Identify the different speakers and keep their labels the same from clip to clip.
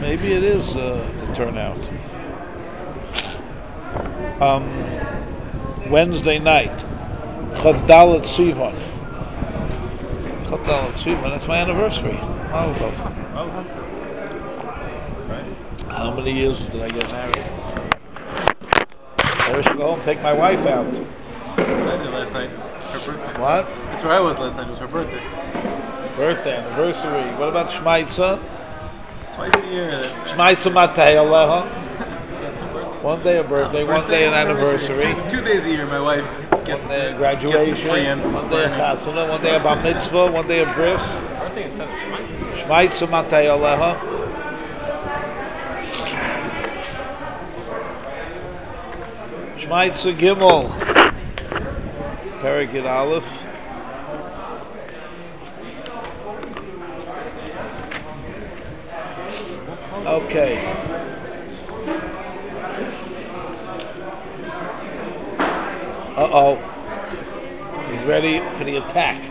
Speaker 1: Maybe it is the turnout. Wednesday night, Chavdalet Sivan. Chavdalet Sivan. That's my anniversary. Mazel tov. How many years did I get married? I should go home and take my wife out.
Speaker 2: That's what I did last night. It was her birthday.
Speaker 1: What?
Speaker 2: That's where I was last night. It was her birthday.
Speaker 1: Birthday, anniversary. What about Shmaitza?
Speaker 2: It's twice a year.
Speaker 1: Shmaitza Matei Aleha. One day a birthday, one day an anniversary.
Speaker 2: 2 days a year, my wife gets
Speaker 1: the graduation, one day a chasana, one day a bar mitzvah, one day a bris.
Speaker 2: Birthday instead of Shmaitza.
Speaker 1: Shmaitza Matei Aleha. Shmaitza Gimel. Perek Aleph. Okay. Uh-oh. He's ready for the attack.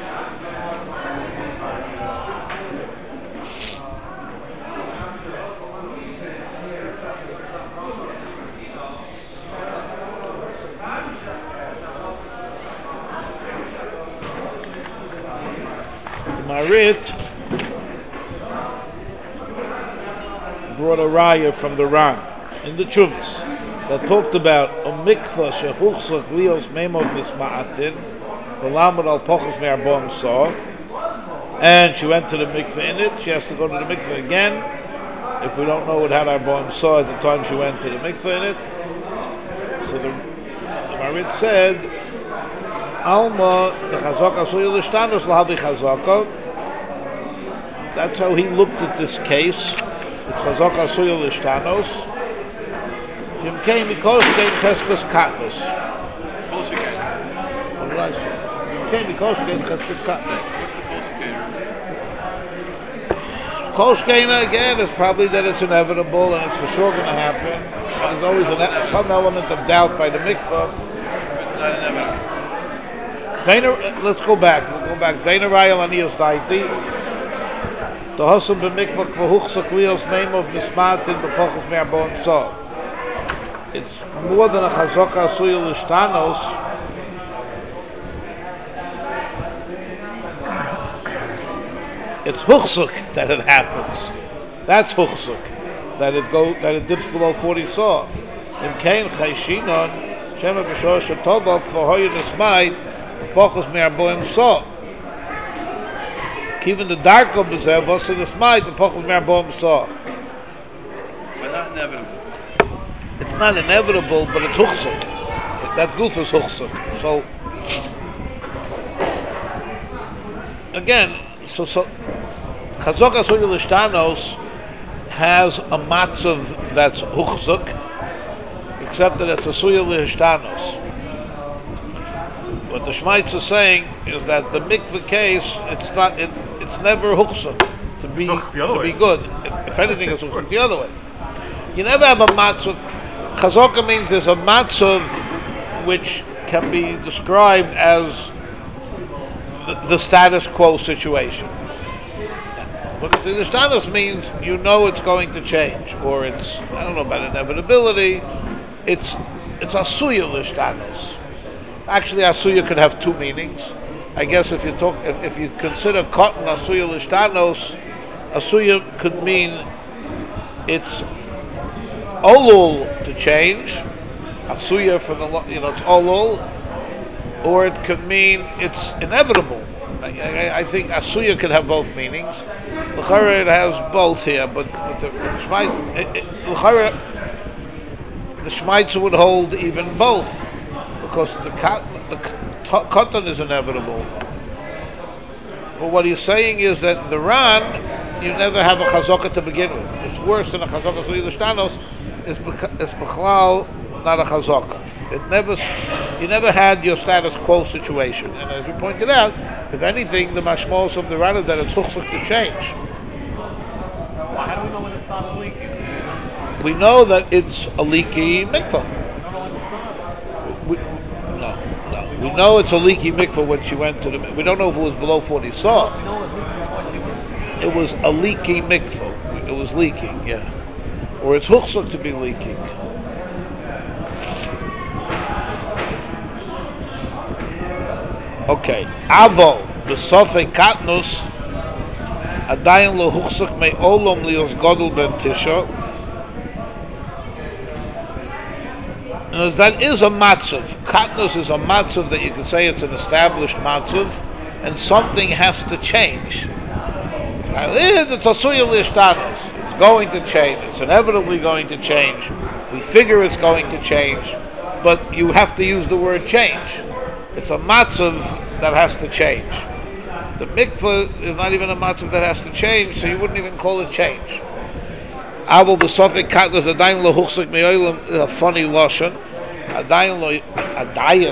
Speaker 1: The Marit brought a raya from the Ran in the Chuvas that talked about a mikvah shehuchzak lios meimod misma'atin v'lamad al pochos me'arbon saw, and she went to the mikvah in it. She has to go to the mikvah again if we don't know what had arbon saw at the time she went to the mikvah in it. So the Marit said, Alma nechazaka suyil ishtanos lahavi chazaka. That's how he looked at this case. It's chazaka suyil ishtanos. Jim came because they cheskes katnus. What did I say? Jim came because they cheskes katnus. What's the Koshkena again is probably that it's inevitable and it's for sure going to happen. There's always some element of doubt by the mikvah. Let's go back. Veina Rayal Aniyas Daiti. The Hasam b'mikvah kvahuchsak lios meimov mismatin b'pochos me'arbon saw. It's more than a chazaka asuyah l'shtanos. It's huchsuk that it happens. That's huchsuk that it dips below 40 saw. In kain chayshinon shema b'shor shetovok v'hoyu nismai b'pochos me'arbon saw. Even the dark of the zev was in the smite b'pochos me'arbon saw.
Speaker 3: But not inevitable.
Speaker 1: It's not inevitable, but it's huchsuk. That goof is huchsuk. So again, so chazok asuyah l'shtanos has a matzav that's huchsuk, except that it's asuyah l'shtanos. What the Shmaitz is saying is that the mikveh case, it's never huchsuk to be good. If anything, it's huchsuk the other way. You never have a matzav. Chazaka means there's a matzav which can be described as the status quo situation. Because the status means you know it's going to change, or it's, I don't know about inevitability, it's asuyah l'shtanos. Actually, asuyah could have two meanings. I guess if you consider cotton asuyah l'shtanos, asuyah could mean it's olul to change, asuyah for it's olul, or it could mean it's inevitable. I think asuyah could have both meanings. L'chara it has both here, but the Shmaitzer would hold even both, because the cotton is inevitable. But what he's saying is that the Ran, you never have a chazaka to begin with. It's worse than a chazaka suyah l'shtanos. It's b'chlal not a chazaka. You never had your status quo situation. And as we pointed out, if anything, the mashmos of the Ran is that it's huchsuk to change.
Speaker 2: Well, how do we know when it started leaking?
Speaker 1: We know that it's a leaky mikvah. We know it's a leaky mikvah when she went to the. We don't know if it was below 40 saw.
Speaker 2: We know it was leaking before she went.
Speaker 1: It was a leaky mikvah. It was leaking, yeah. Or it's huchsuk to be leaking. Okay. Avo, b'sofei katnus, adayin lo huchsuk mei olom lios godel ben tisha. That is a matzav. Katnus is a matzav that you can say it's an established matzav, and something has to change. It's going to change. It's inevitably going to change. We figure it's going to change, but you have to use the word change. It's a matzav that has to change. The mikveh is not even a matzav that has to change, so you wouldn't even call it change. Avol b'sofek katnus adayin lo huchsuk me'olam is a funny lashon. Adayin lo adayin.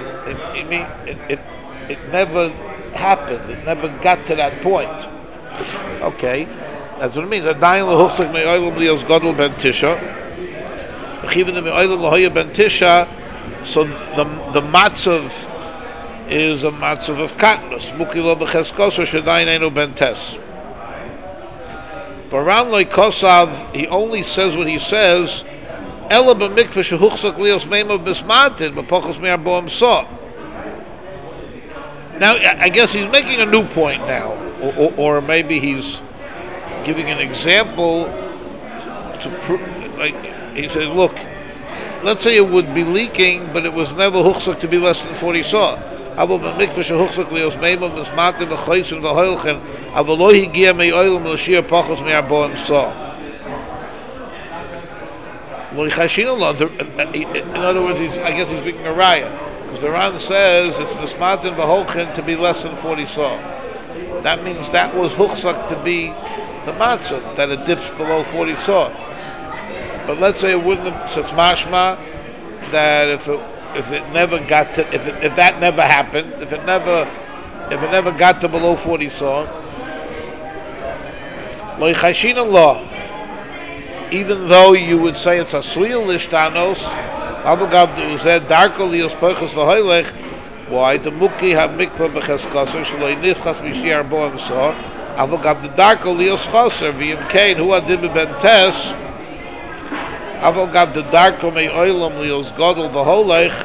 Speaker 1: It never happened. It never got to that point. Okay, that's what it means. Adayin lo huchsuk me'olam lios godel ben tisha. V'chivin me'olam lohoya ben tisha. So the matzav is a matzav of katnus. Muki lo b'cheskoso shadayin einu ben tes. Baran loy kosav, he only says what he says. Ela b'mikveh shehuchsak lios meimav bismatin b'pochos me'arboam sa. Now, I guess he's making a new point now, or maybe he's giving an example to prove. Like he said, look, let's say it would be leaking, but it was never huchsak to be less than 40 sa. Aber b'mikveh shehuchsak lios meimav bismatin v'choysen v'hoilchen. In other words, I guess he's speaking a raya, because the Ran says it's mismatin v'holchen to be less than 40 saw. That means that was huchsak to be the matzah, that it dips below 40 saw. But let's say it wouldn't have, so it's mashma that if it never got to, if that never happened, if it never got to below 40 saw, even though you would say it's a suyel lishtanos, why the muki have mikvah b'cheskaser shaloi nifchas mishiyar boam sa avogab the darko lios chaser v'im kain hu adim ben tes avogab the darko mei oilam lios godel v'holech.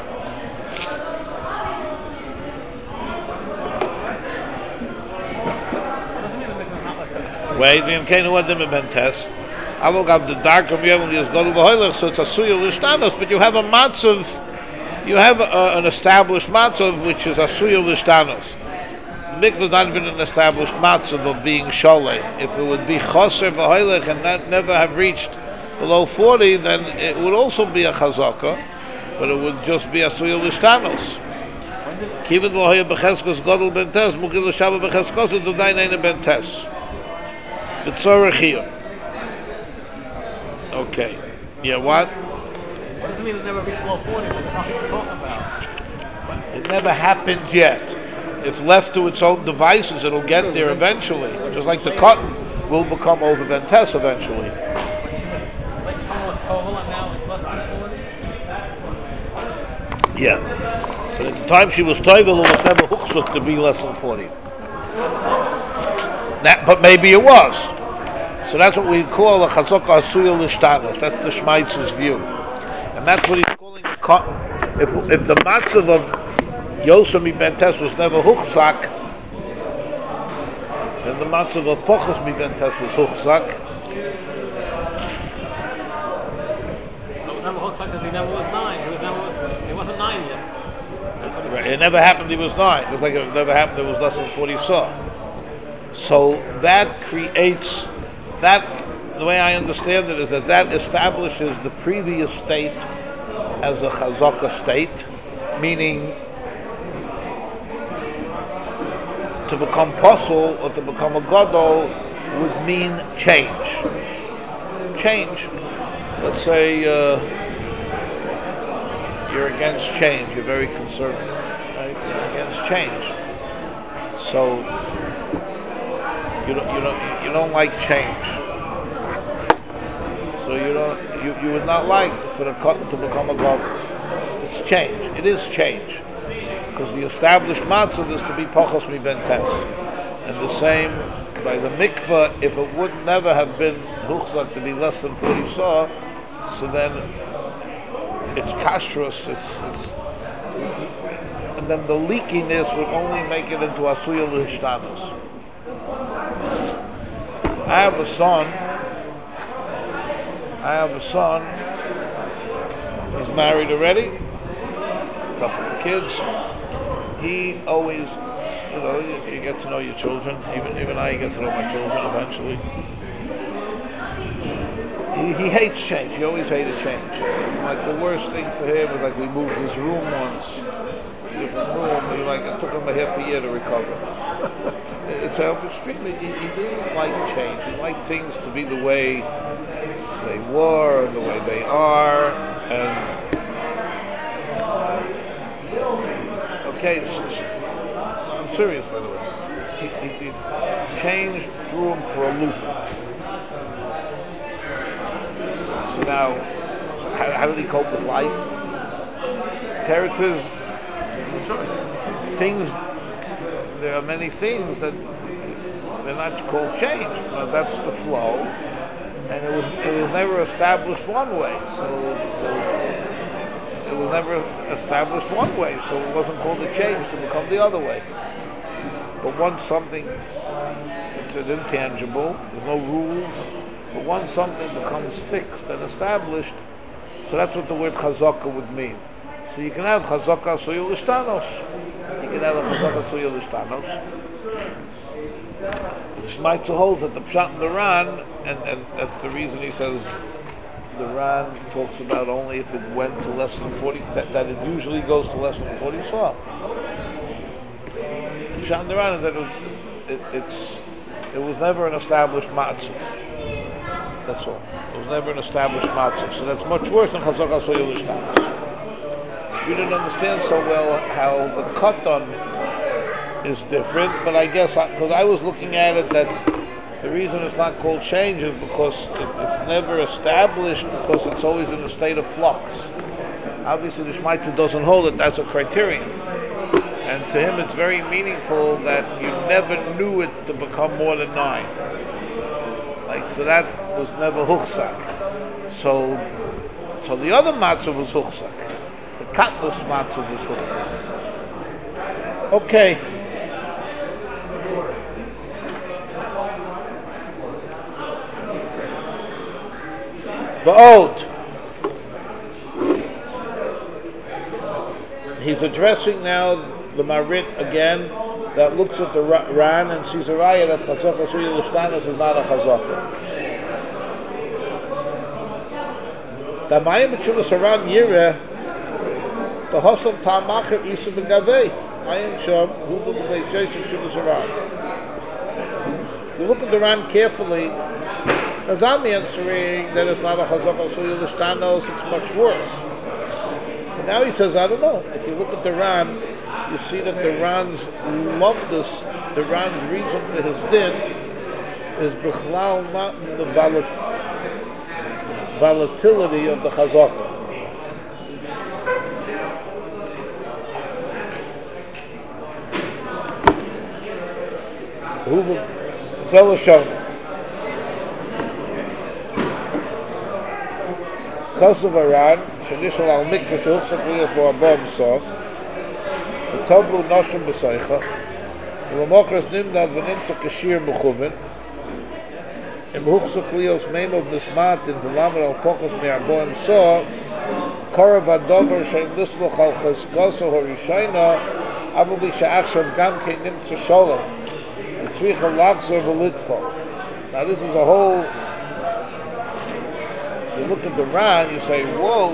Speaker 1: Wait, v'im kain hu adim ben tes avogab the darko mei oilam lios godel v'holech. So it's a suyel lishtanos, but you have a matzav. You have an established matzav which is asuyah lishtanos. The mikvah is not even an established matzav of being sholei. If it would be choser v'hoilech and not never have reached below 40, then it would also be a chazaka, but it would just be asuyah lishtanos. Kiven lohoya b'cheskos godel ben tes, mukil l'shava b'cheskos u'dayin eina ben tes. B'tzorech here. Okay. Yeah, what?
Speaker 2: What does it mean it never reached below 40? So there's nothing to talk about.
Speaker 1: It never happened yet. If left to its own devices, it'll get there eventually. Just like the cotton will become over Ventes eventually.
Speaker 2: When she was, like someone was total and now it's less than 40?
Speaker 1: Yeah. But at the time she was total, it was never huksuk to be less than 40. But maybe it was. So that's what we call a chazaka asuyah lishtanos. That's the Shmaitz's view. And that's what he's calling a cotton. If the matzav of Yosem ben Tes was never huchzak, then the matzav of Pochos ben Tes was huchzak.
Speaker 2: It was never huchzak because he never was 9. He wasn't 9 yet. That's what
Speaker 1: Right. It never happened he was 9. It was like it never happened it was less than 40 saw. So that creates that. The way I understand it is that establishes the previous state as a chazaka state, meaning to become posel or to become a gadol would mean change. Change. Let's say you're against change. You're very conservative, right? You're against change. So you don't like change. So you would not like for the cotton to become a government. It's change. It is change. Because the established matzav is to be Pochos mi ben Tes. And the same by the mikveh, if it would never have been huchzak to be less than 40 saw, so then it's kashrus, and then the leakiness would only make it into asuya l'hishtanos. I have a son, he's married already, a couple of kids. He always, you get to know your children, even I get to know my children eventually. He hates change. He always hated change. Like the worst thing for him was like we moved his room once, different room. It took him a half a year to recover. It's extremely. He didn't like change. He liked things to be the way they were, and the way they are, and okay. I'm serious, by the way. He change threw him for a loop. So now, how did he cope with life? Teretz says, there are many things that they're not called change. Now, that's the flow, and it was never established one way. So it was never established one way, so it wasn't called a change to become the other way. But once something, it's an intangible, there's no rules. But once something becomes fixed and established, so that's what the word chazaka would mean. So you can have chazaka suya l'shtanos. You can have a chazaka suya l'shtanos. The Shmaitzer holds that the Pshat and the Ran, and that's the reason he says the Ran talks about only if it went to less than 40, that it usually goes to less than 40 saw. The Pshat and the Ran is that it was never an established matzah. That's all. It was never an established matzah. So that's much worse than chazaka suya l'shtanos. You didn't understand so well how the katan is different, but I guess because I was looking at it that the reason it's not called change is because it's never established, because it's always in a state of flux. Obviously the Shmaitzer doesn't hold it, that's a criterion. And to him it's very meaningful that you never knew it to become more than 9. So that was never huchzak. So the other matzah was huchzak. The katnus matzah was huchzak. Okay. Va'od. He's addressing now the Marit again, that looks at the Ran and sees a raya that chazaka suya l'shtanos is not a chazaka. The Mayim B'Tshuvas Ran Yireh, the Hosam Ta'amacher Isa B'Gavei, Mayim Shom Hubu B'Vei Sheish B'Tshuvas Ran. If you look at the Ran carefully, as I'm answering that it's not a chazaka suya l'shtanos, it's much worse. But now he says, I don't know. If you look at the Ran, you see that the Ran's lumdus, the Ran's reason for his din is b'chlal not in the volatility of the chazaka. Who Zelashon Kosovo Ran, Shanishal al Mikvah Shulchak Liyas Bo Abom Sof. Tablu Noshim B'Seicha, L'Mokras Nimdad V'Nimtza Kashir M'Chumen, Im Huchzuk Lios Meimov Nismat in V'Lamer Al Pokos Me'arboim So, Korav Adover Shein Lisloch Al Chazkoso Horishayna, Avu B'Sha'achshav Gam Kei Nimtza Sholem, V'Tzricha Lachzer V'Litfo. Now this is a whole, you look at the Ran, you say, whoa.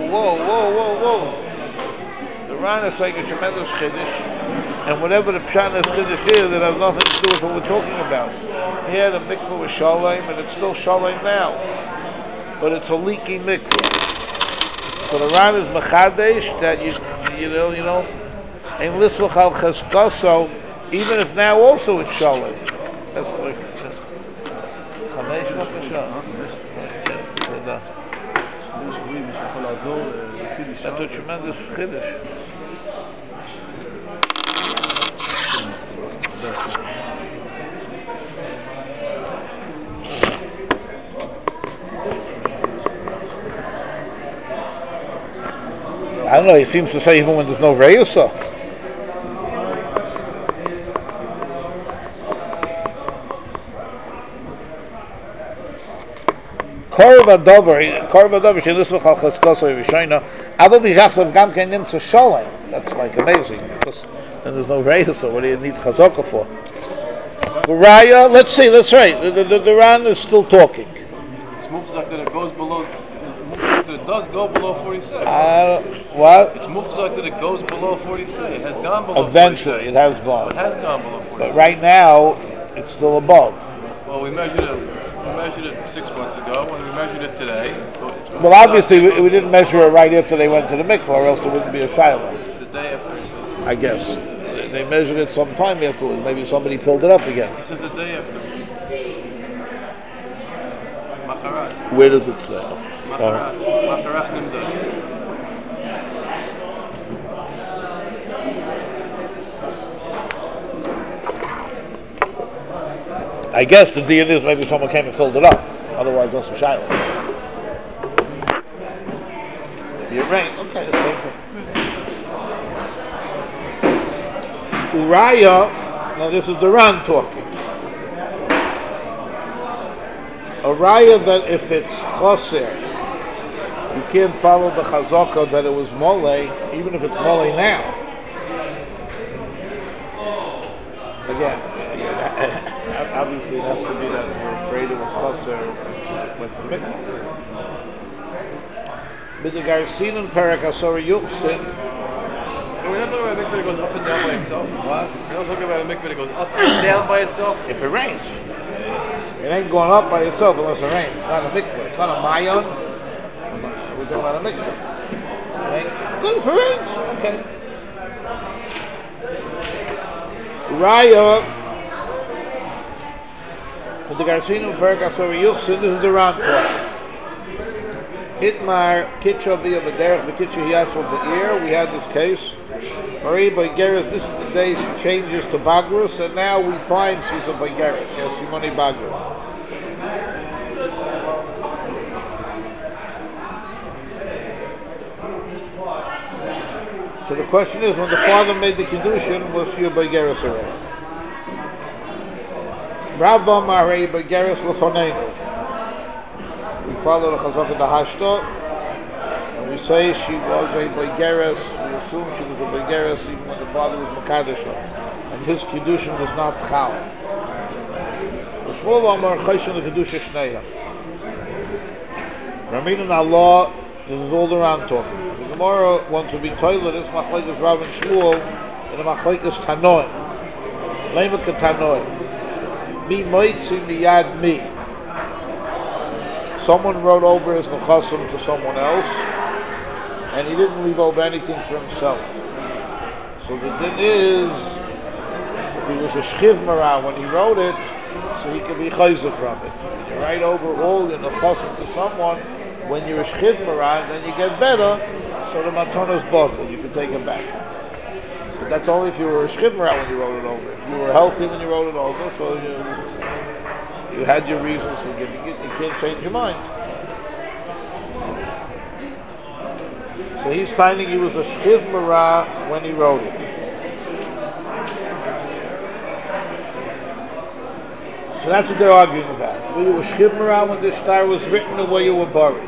Speaker 1: The Ran is saying a tremendous chiddush, and whatever the pshat chiddush is, it has nothing to do with what we're talking about. Here the mikveh was shalom, and it's still shalom now, but it's a leaky mikveh. So the Ran is mechadesh that you know, and lisluch al cheskaso, even if now also it's shalom. That's like chamesh b'kasha. That's a tremendous chiddush. I don't know. He seems to say even when there's no reyusa. Korva dover, she listens to Chalchaskoso Yishayna. Abel b'Yachsav gam ken nimtza sholem. That's like amazing because then there's no reyusa. What do you need chazaka for? Raya, let's see. That's right. The Ran is still talking.
Speaker 3: It's mukzak that it goes below. That it does go below 46.
Speaker 1: What?
Speaker 3: It's mukzak that it goes below 46. It has gone below.
Speaker 1: Eventually,
Speaker 3: 46.
Speaker 1: it has gone.
Speaker 3: It has gone below 46.
Speaker 1: But right now, it's still above.
Speaker 3: Well, we measured it 6 months ago. When we measured it today,
Speaker 1: well, obviously we didn't measure it right after they went to the mikvah, or else there wouldn't be a shiloh.
Speaker 3: It's the day after. He says.
Speaker 1: I guess they measured it sometime afterwards. Maybe somebody filled it up again.
Speaker 3: He says the day after. Macharat.
Speaker 1: Where does it say?
Speaker 3: Macharat Nimda.
Speaker 1: I guess the deal is maybe someone came and filled it up. Otherwise, that's a shiloh. You're right. Okay, the same thing. Uraya. Now this is the Ran talking. Uraya that if it's choser, you can't follow the chazaka that it was mole, even if it's mole now. Again, obviously it has to be that we're afraid it was choser with the mikvah. But the Garcin and Perak Asora Yuchsin.
Speaker 3: We're not talking about a mikvah that goes up and down by itself. What? We're not talking about a mikvah that goes up and down by itself.
Speaker 1: If it rains. It ain't going up by itself unless it rains. It's not a mikvah. It's not a mayon. We're talking about a mikvah. It ain't good if it rains. Okay. Raya. With the Garcin and Perak Asora Yuchsin, this is the round part. Hitmar Kitcha via Baderech, the Kitcha he asked for the ear. We had this case. Marie Baigeris, this is the day she changes to Bagrus, and now we find she's a Baigeris. Yes, Simone Bagrus. So the question is, when the father made the Kiddushin, was she a Baigeris already? Rabba Marei Baigeris Lefonenu. We follow the Chazak of the Hashta, and we say she was a Baigeres. We assume she was a Baigeres even when the father was Makadisha, and his Kiddushin was not Chal. The Shmuel Amar Chayshin the Kiddusha Shneya. Ramin and Allah, this is all the Ran talking. The Gemara wants to be toilet. It's Machlekes Rav and Shmuel, and the Machlekes Tanoim. Lema Ketanoim. Mi Moitzi Miyad Mi. Someone wrote over his nechasim to someone else, and he didn't leave over anything for himself. So the din is, if he was a shchiv marah when he wrote it, so he could be chayzer from it. You write over all your nechasim to someone, when you're a shchiv marah, then you get better, so the matona's bottle, you can take it back. But that's only if you were a shchiv marah when you wrote it over. If you were healthy when you wrote it over, so you had your reasons for giving it, you can't change your mind. So he's finding he was a shchiv marah when he wrote it. So that's what they're arguing about. Were you a shchiv marah when the star was written, or where you were buried?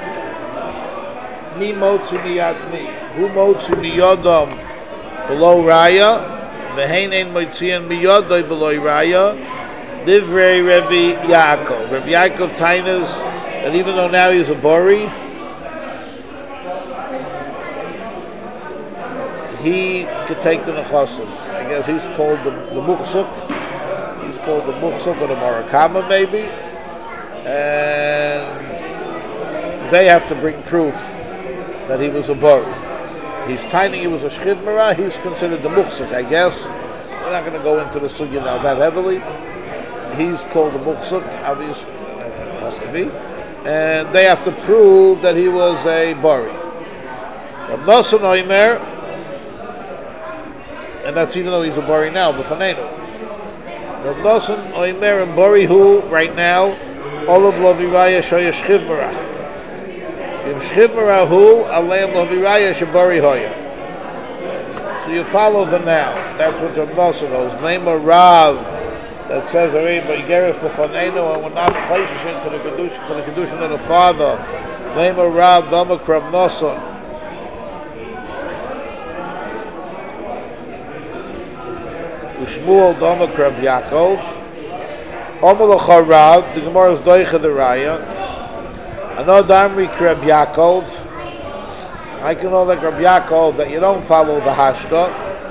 Speaker 1: Mi motzu miyad mi. Who motzu miyadam below raya? Vehein ein motzian miyadai below raya. Divrei Rabbi Yaakov. Rabbi Yaakov Tainas, that even though now he's a bori, he could take the nechasim. I guess he's called the muchsuk. He's called the muchsuk or the marakama maybe, and they have to bring proof that he was a bori. He's tiny. He was a shchid marah. He's considered the muchsuk. I guess we're not going to go into the sugya now that heavily. He's called the muchsuk, obviously, it has to be, and they have to prove that he was a bari. Rav Nosson Oimer, and that's even though he's a bari now, b'fanenu. Rav Nosson Oimer and bari who right now, olav lo viraya shoya shchiv marah. So you follow the now. That's what the Nosson goes. Name a Rav that says Beigeres Lefanenu, and we're not places into the kedusha for the kedusha of the father. Name a Rav Domakram Nosson. Ushmuel Domakram Yaakov. Omalacha Rav. The Gemara is Doicha the Raya. Another Amri Kreb Yaakov. I can know like Rabbi Yaakov that you don't follow the hashta,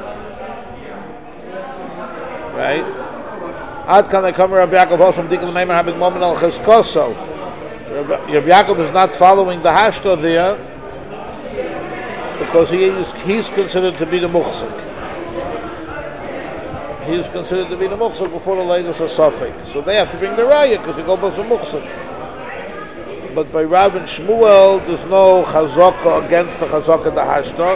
Speaker 1: right? Ad kan I come Rabbi Yaakov also from Dikul Meimer Habit Momen Al Cheskoso. Rabbi Yaakov is not following the hashta there because he's considered to be the muhsik. He's considered to be the muhsik before the ladies are suffering. So they have to bring the raya because they go by the muhsik. But by Rav and Shmuel, there's no chazaka against the chazaka the hashta.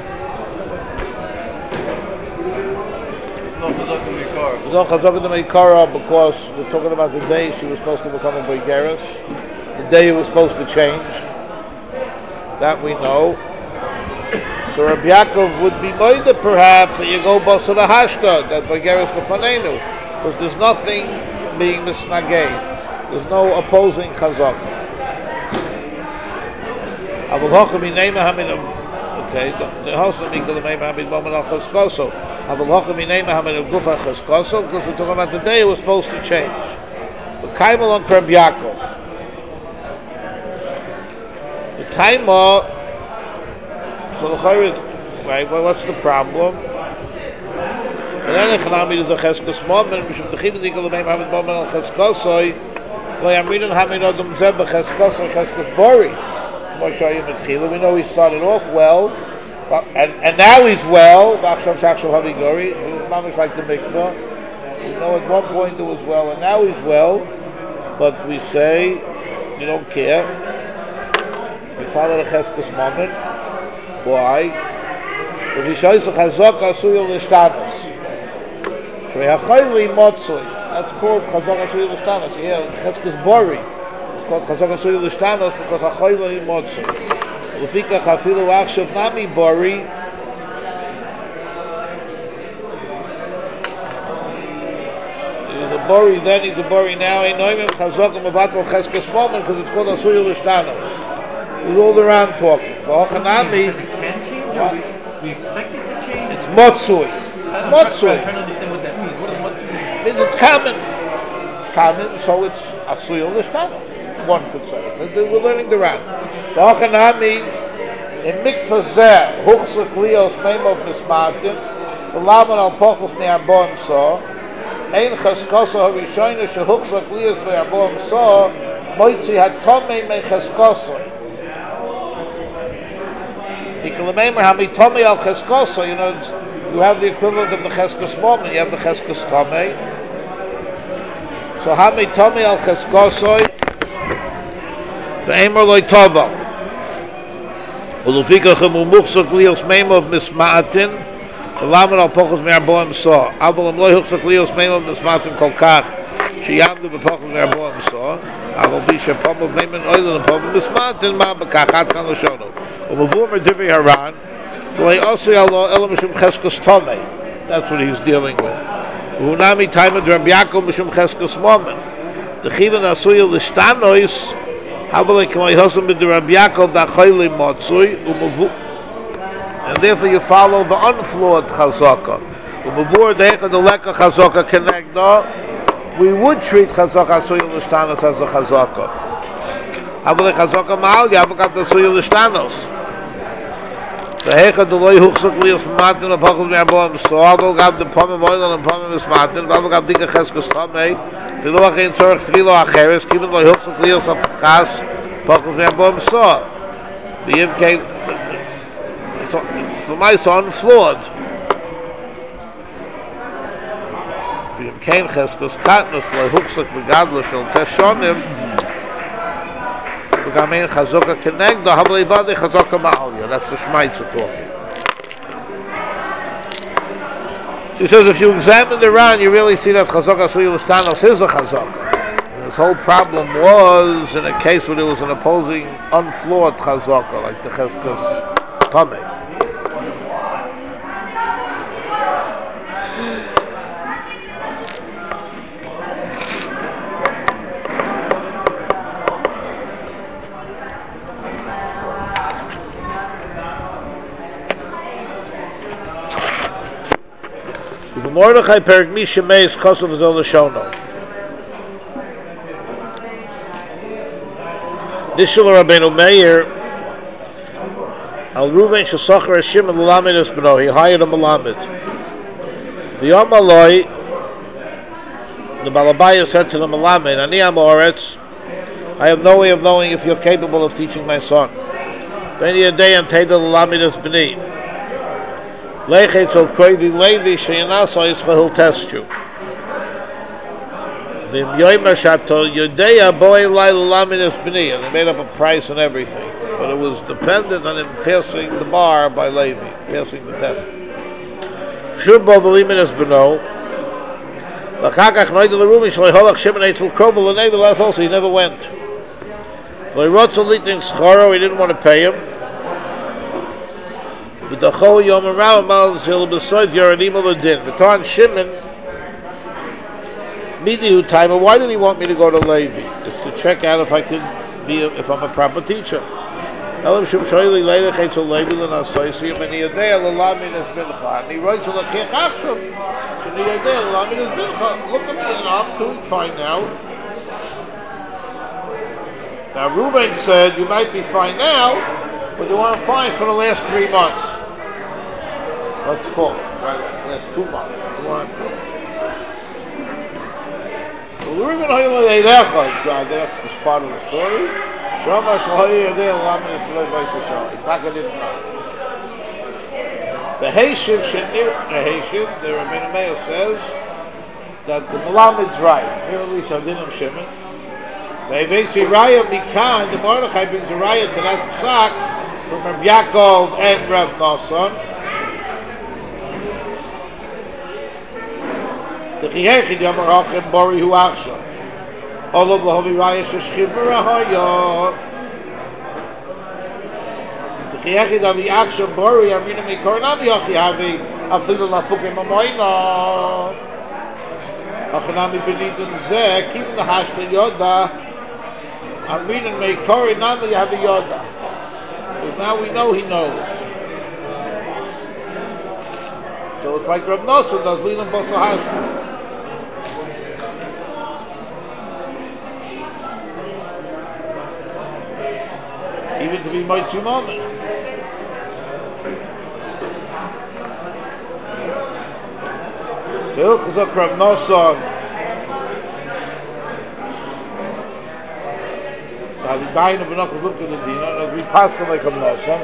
Speaker 1: There's no chazaka the meikara because we're talking about the day she was supposed to become a beigeres, the day it was supposed to change. That we know. So Rabbi Yaakov would be moida perhaps that you go basa the hashta that beigeres lefanenu, because there's nothing being misnagei. There's no opposing chazaka. Okay, the house of Mikal Meim Hamid Momen Al Cheskoso. Avalocha Minei Hamid of Gufa Cheskoso, because we're talking about the day it was supposed to change. The Kaimel on Kreb Yaakov. The Taima, so the Chayrit, right, well, what's the problem? And then the Chanamid is a Cheskos Momen, which is the Chid Mikal Meim Hamid Momen Al Cheskoso, Lo Yamridan Hamid Odom Zeb Cheskoso Cheskos Bori. We know he started off well, and now he's well. Mamish like the mikvah. We know at one point it was well, and now he's well. But we say you don't care. We follow the cheskes moment. Why? Because he shows the chazaka asuyel l'shtanos. That's called chazaka asuyel l'shtanos. Yeah, cheskes bori. Called Chazaka Suri Lishtanos because Achoyla he Motsu. Lefika Chafilu Achshav Nami Bori. He's a Bori then, he's a Bori now. He know him Chazaka Mavatal Cheskes Moment because it's called Asuri Lishtanos. He's all around talking. V'Hochanami.
Speaker 2: Does it can change or we expect it to change?
Speaker 1: It's Motsui. It's Motsui.
Speaker 2: I'm trying to understand what that means. What does Motsui mean?
Speaker 1: It means it's common. It's common, so it's Asuri Lishtanos. One could say. We're learning the Ran. V'Hochanami in Mikvah Zeh Huchzak Lios Meimov Mismatim V'Laman Al Pochos Me'arboim So Ein Cheskoso HaRishoyna Shehuchzak Lios Me'arboim So Moitzi HaTomei Me Cheskoso Ikalameimer HaMitomei Al Cheskoso. You know, you have the equivalent of the Cheskos moment. You have the Cheskos Tomei. So HaMitomei Al Cheskoso the Eimer loy tova. Ulufika chemu muchzak lios meimov mismaatin. The lamed al pochos me'arboim so. Aval loy huchzak lios meimov mismaatin kol kach. Sheyamdu bepochos me'arboim so. Aval bisha pomov meimen oilen pomov mismaatin ma bekachat kan l'shono. Umavur medivri haran. Loy osi alo elam mishum cheskos tomei. That's what he's dealing with. Unami taimad Rabbi Yaakov mishum cheskos momen. The chivan asuyel l'shtanois. And therefore you follow the unflawed chazaka. We would treat chazaka asuyel l'shtanos as a chazaka. Avalei chazaka ma'al yavakat asuyel l'shtanos. The hecha deloy huchzak lios matin apachos me'arboim so aval gab the pomim oilan and pomim is matin aval gab dika cheskos tamei tiloach ein tzorach tvilo acheres kiven loy huchzak lios apachas apachos me'arboim so the imke so my son flawed the imke cheskos katnus loy huchzak v'gadla shel teshonim Gamein Chazaka Keneg, the Havli Badi Chazaka Ma'alya. That's the Shmaitza talking. So he says, if you examine the Ran, you really see that Chazaka Suyul Stanos is a Chazaka. His whole problem was in a case where there was an opposing unflawed chazaka, like the Cheskas Tameh. Mordechai Perik Misha Meis Kosov Zol Lashono. Nishul Rabbeinu Meir Al Ruven Shesachar Hashim and Lamed Esbeno. He hired a Malamed. The Yom Aloi, the Balabaya said to the Malamed, Ani Amoretz, I have no way of knowing if you're capable of teaching my son. Many a day and Teda Lamed Esbeni. Lechet so crazy lady sheyanasa he'll test you. Vim yoyma shato yodeya boy laila laminus b'ni, and they made up a price and everything, but it was dependent on him passing the bar by Levi, passing the test. Shubbo b'liminus b'no. L'chakach noid l'rumi shloiholach shimon eitzel krobel l'nei v'las also he never went. V'lirotzo liting scharo, he didn't want to pay him. But the whole Yom Ramal Zil Besoid Yeranim Din. The Tan Shimon Midihu time. Why did he want me to go to Levi? Just to check out if I could be if I'm a proper teacher. Elam Shim Shoyli Leila Chetzel Levi L'Nasoysi Meniyadei L'Lamin Es Bincha. And he writes to the Chechachshim Meniyadei L'Lamin Es Bincha. Look at me, and I'm doing fine now. Now Reuben said, you might be fine now, but you weren't fine for the last 3 months. Let's call it. Right? That's 2 months. That's this part of the story. Didn't know. The Heishiv, the Rabbeinu Meir says that the Malamed's right. Here at least Adinim Shimon. The Evesi Raya Mikan, the Mordechai brings a Raya to that Psak from Reb Yaakov and Reb Nosson. The Chiyechid Yamarachim Bori Hu Achshav. All of the Holy Raya Sheshchiv Merahayo. The Chiyechid Avi Achshav Bori Amina Mikorinam Yochi Havi Afilu Lafukim Amoina. Achanami Benidin Zeh, keeping the Hashta Yoda. Amina Mikorinam Yavi Yoda. But now we know he knows. So it's like Reb Nosson does Lilam Bosa Hashta. Even to be Moitzi Moment. The Hilchos of Reb Nosson. Now the dying of Enoch look at the Dina, and we pass them like Reb Nosson.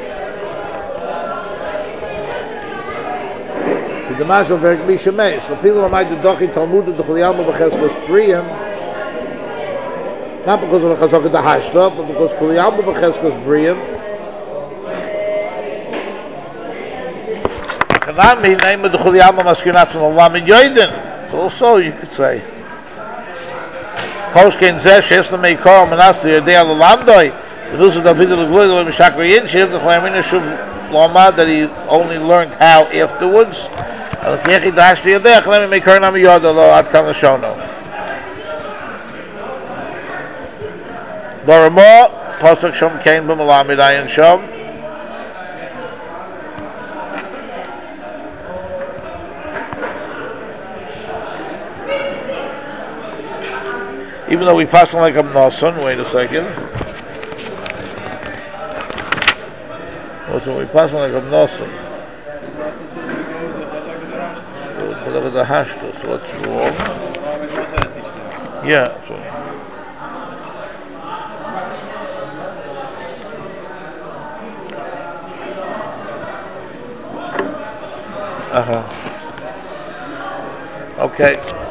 Speaker 1: The Mashal Verk Misha Meis. So feel Ramai the Dochi Talmud the Chuliyama B'Cheskos Priyam. Not because of the Chazak the Hashta, but because Kuliyam B'Cheskos Briyam. Chanami name of the Kuliyam Maskinat from Allah and Yoidin. So also you could say. Koshkein Zesh Esna Meikor Manas the Yadei Alalamdoi. The news of David the Glory of Mishakri Yinshiv the Chlamina Shuv Lama that he only learned how afterwards. And the Yechi Dash the Yadei Chlamina Meikor Nami Yoda Lo Ad Kam Shono. Baramo, Pasuk Shom Kain B'Malamid Ayin Shom. Even though we pass on like Reb Nosson, wait a second. Also, we pass on like Reb Nosson. Look at the Hashta, so what's wrong? Yeah, so. Okay.